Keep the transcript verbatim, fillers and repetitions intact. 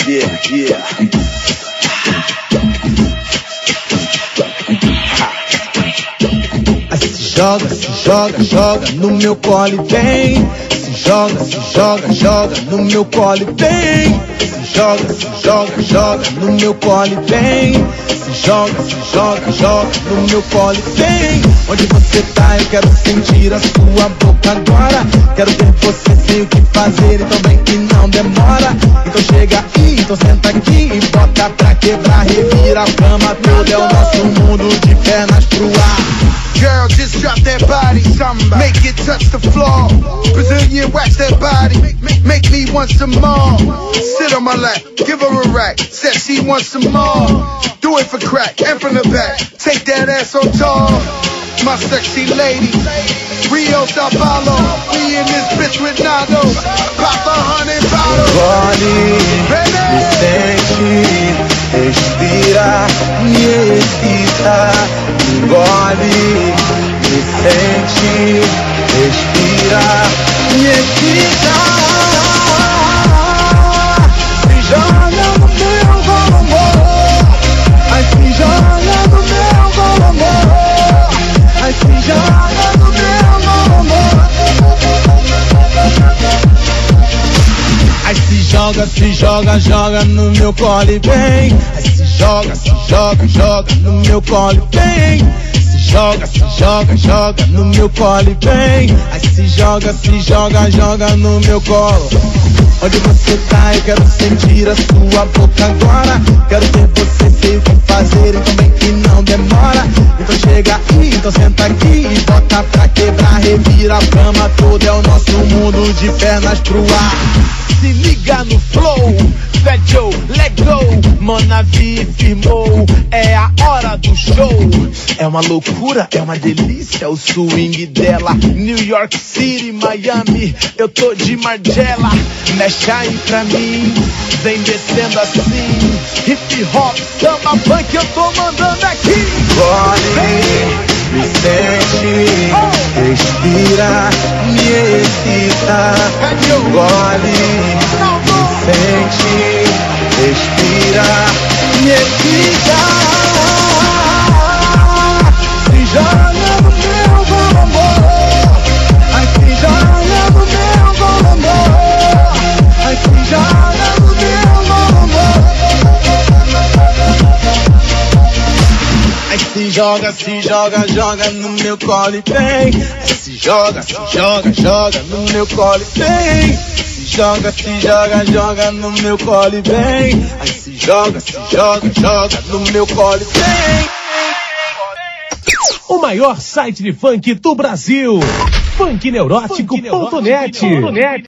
yeah, yeah. Aí se joga, se joga, joga no meu colo e vem. Se joga, se joga, joga no meu colo e vem. Se joga, se joga, joga no meu colo e vem. Se joga, se joga, joga no meu colo e vem. Onde você tá, eu quero sentir a sua boca agora. Quero ver você sem o que fazer, então vem que não demora. Então chega aí, então senta aqui e bota pra quebrar. Revira a cama toda, é o nosso mundo de pernas pro ar. Girl, just drop that body, make it touch the floor. Brazilian wax that body, make me want some more. Sit on my lap, give her a rack, said she wants some more. Do it for crack and from the back, take that ass on tour. My sexy lady, Rio, Sao Paulo, we in this bitch with Nado. Pop a hundred bottles. Engole, me sente, respira, me excita. Engole, me sente, respira, me excita. Se joga no meu amor, ai se joga no meu amor, ai se joga no meu amor. Ai se joga, se joga, joga no meu colo e vem. Ai se joga, se joga, joga no meu colo e vem. Se joga, se joga, joga no meu colo e vem. Ai se joga, se joga, joga no meu colo. Onde você tá, eu quero sentir a sua boca agora. Quero ver você sem o que fazer, então vem que não demora. Então chega aí, então senta aqui e bota pra quebrar. Revira a cama toda, é o nosso mundo de pernas pro ar. Se liga no flow, Fat Joe, let go. Monavi firmou, é a hora do show. É uma loucura, é uma delícia o swing dela. New York City, Miami, eu tô de Margiela. Mexe aí pra mim, vem descendo assim. Hip hop, samba, punk, eu tô mandando aqui. Engole, me sente, respira, me excita. Engole, me sente, respira, me excita. Se joga no meu amor, ai se joga no meu amor, ai se joga no meu amor. Ai se joga, se joga, joga no meu colo e vem. Ai se joga, se joga, joga no meu colo e vem. Se joga, se joga, joga no meu colo e vem. Ai se joga, se joga, joga no meu colo e vem. O maior site de funk do Brasil, funk neurótico ponto net.